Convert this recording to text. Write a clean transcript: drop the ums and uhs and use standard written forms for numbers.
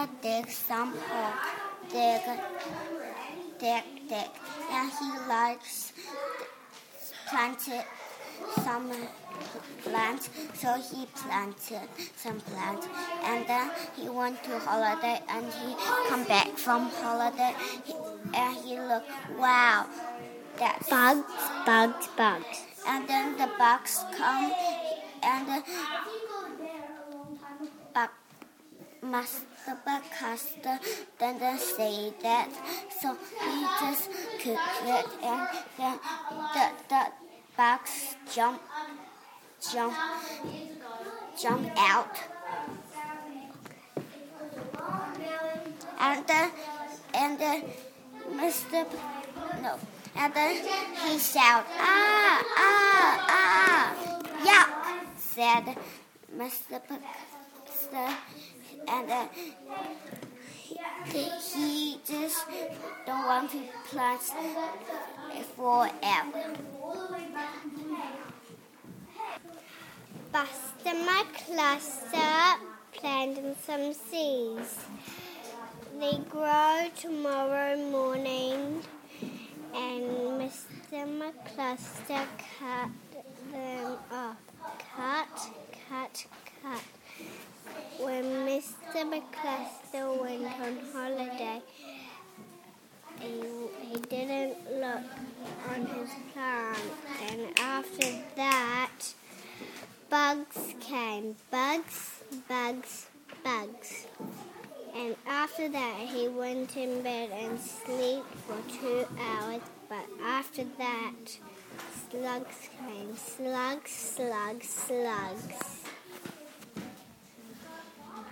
Dig some hole, dig, and he likes planted some plants, so he planted some plants, and then he went to holiday, and he come back from holiday, and he looked, wow, that's bugs. And then the bugs come, and Master Buckcaster didn't say that, so he just cooked it, and then the bugs jump out, and then he shouted, yuck, said Mr. Buckcaster. And he just don't want to plant forever. Buster McCluster planted some seeds. They grow tomorrow morning, and Mr. McCluster cut them off. Cut. When Mr. McCluster went on holiday, he didn't look on his plant, and after that, bugs came. Bugs. And after that, he went in bed and slept for 2 hours, but after that, slugs came. Slugs.